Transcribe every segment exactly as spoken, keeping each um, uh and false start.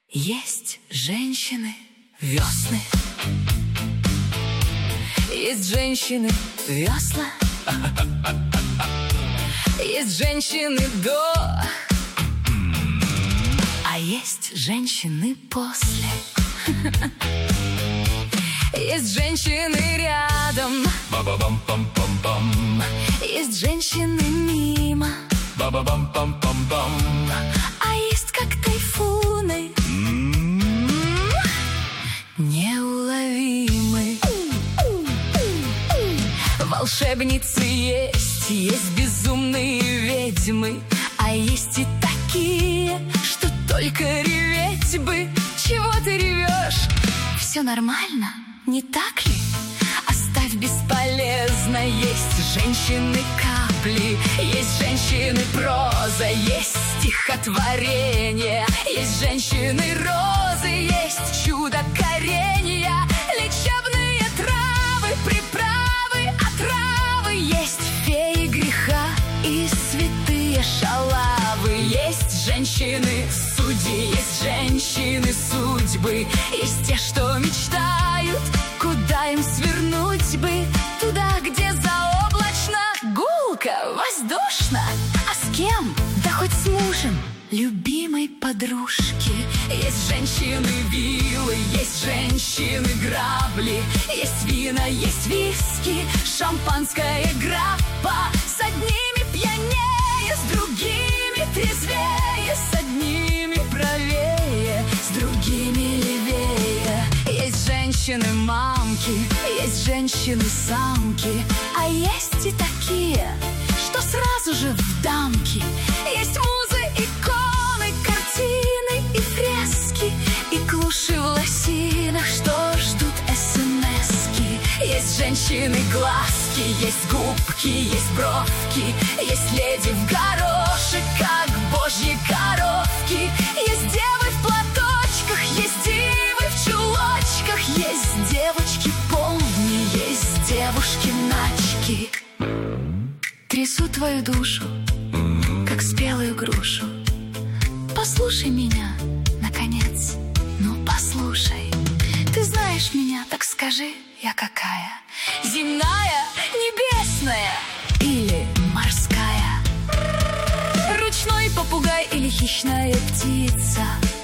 Есть женщины весны, есть женщины весла, есть женщины до, а есть женщины после. Есть женщины рядом, ба-ба-бам-пам-пам-пам. есть женщины мимо, ба-ба-бам-пам-пам-пам. а есть как тайфуны, неуловимы. Волшебницы есть, есть безумные ведьмы, а есть и такие, что только реветь бы. Чего ты ревешь? Все нормально, не так ли? Оставь бесполезно. Есть женщины капли, есть женщины проза, есть стихотворение, есть женщины розы, есть чудо коренья, лечебные травы, приправы, отравы, есть феи греха и святые шалавы, есть женщины судьи, есть женщины судьбы, есть те, что мечтают, куда им свернуть бы, туда, где заоблачно, гулко, воздушно. А с кем? Да хоть с мужем, любимой подружки. Есть женщины вилы, есть женщины грабли, есть вина, есть виски, шампанское граппа. С одними пьянее, с другими трезвее, с одними правее, с другими левее. Есть женщины-мамки, есть женщины-самки, а есть и такие, что сразу же в дамки. Есть музы, иконы, картины и фрески, и клуши в лосинах, что ждут смски. Есть женщины-глазки, есть губки, есть бровки, есть леди в горошек, как божьи коровки. Есть девы в платочках, есть дивы в чулочках, есть девочки полни, есть девушки-начки. Трясу твою душу, как спелую грушу. Послушай меня, наконец, ну послушай. Ты знаешь меня, так скажи, я какая? Земная, небесная или морская? Ручной попугай или хищная птица?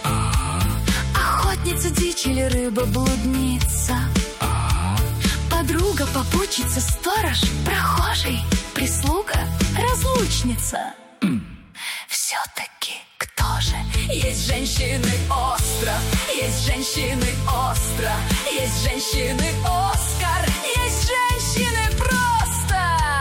Охотница, дичь или рыба-блудница? Подруга, попутчица, сторож, прохожий, прислуга, разлучница. Все-таки кто же? Есть женщины остров, есть женщины остро, есть женщины Оскар, есть женщины просто.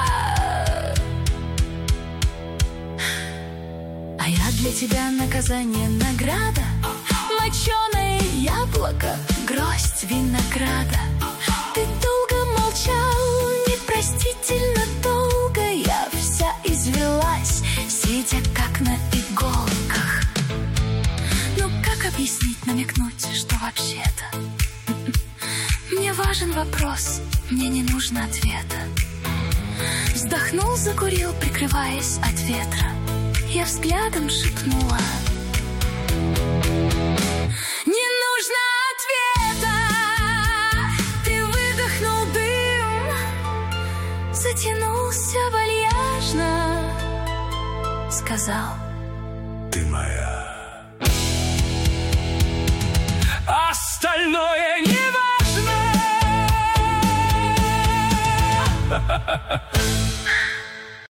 А я для тебя наказание, награда, моченое яблоко, гроздь винограда. Ты долго молчал, непростительно долго. Я вся извелась, сидя как на иголках. Ну как объяснить, намекнуть, что вообще-то мне важен вопрос, мне не нужно ответа. Вздохнул, закурил, прикрываясь от ветра. Я взглядом шепнула: не нужно ответа. Ты выдохнул дым, затянулся вальяжно, сказал: ты моя. Остальное не важно.